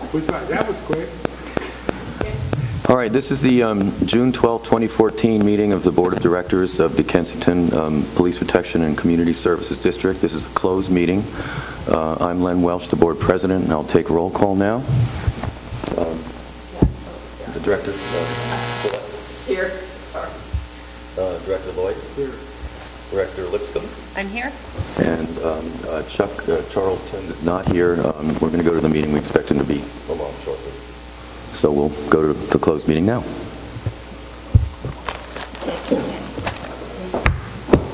That was quick. All right, this is the June 12, 2014 meeting of the Board of Directors of the Kensington Police Protection and Community Services District. This is a closed meeting. I'm Len Welch, the Board President, and I'll take roll call now. The Director? Here. Sorry. Director Lloyd? Here. Director Lipscomb? I'm here. And Charleston is not here. We're going to go to the meeting. We expect him to be along shortly. So we'll go to the closed meeting now.